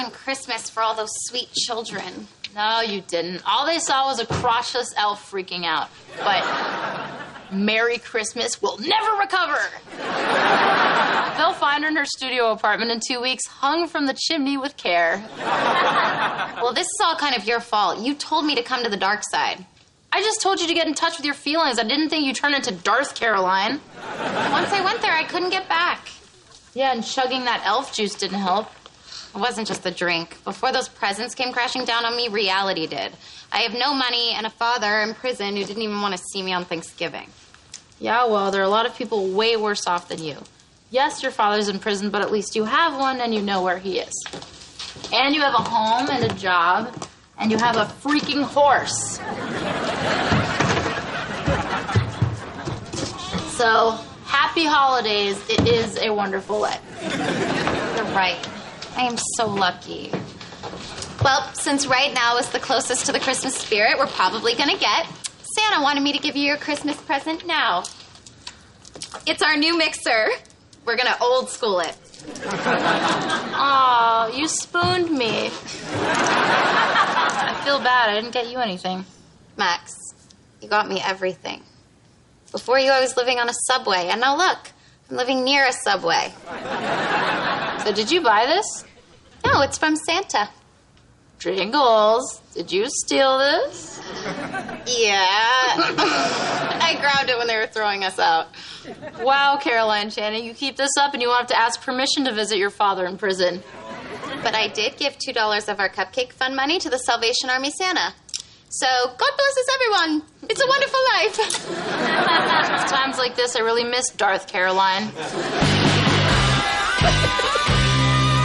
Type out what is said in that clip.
ruined Christmas for all those sweet children. No, you didn't. All they saw was a crotchless elf freaking out. But Merry Christmas will never recover. They'll find her in her studio apartment in 2 weeks, hung from the chimney with care. Well, this is all kind of your fault. You told me to come to the dark side. I just told you to get in touch with your feelings. I didn't think you'd turn into Darth Caroline. Once I went there, I couldn't get back. Yeah, and chugging that elf juice didn't help. It wasn't just the drink. Before those presents came crashing down on me, reality did. I have no money and a father in prison who didn't even want to see me on Thanksgiving. Yeah, well, there are a lot of people way worse off than you. Yes, your father's in prison, but at least you have one and you know where he is. And you have a home and a job, and you have a freaking horse. So, happy holidays. It is a wonderful life. You're right. I am so lucky. Well, since right now is the closest to the Christmas spirit we're probably going to get, Santa wanted me to give you your Christmas present now. It's our new mixer. We're going to old school it. Aw, you spooned me. I feel bad. I didn't get you anything. Max, you got me everything. Before you, I was living on a subway, and now look, I'm living near a subway. So did you buy this? No, it's from Santa. Jingles, did you steal this? Yeah. I grabbed it when they were throwing us out. Wow, Caroline Channing, you keep this up and you won't have to ask permission to visit your father in prison. But I did give $2 of our cupcake fund money to the Salvation Army Santa. So, God blesses everyone. It's a wonderful life. Times like this, I really miss Darth Caroline.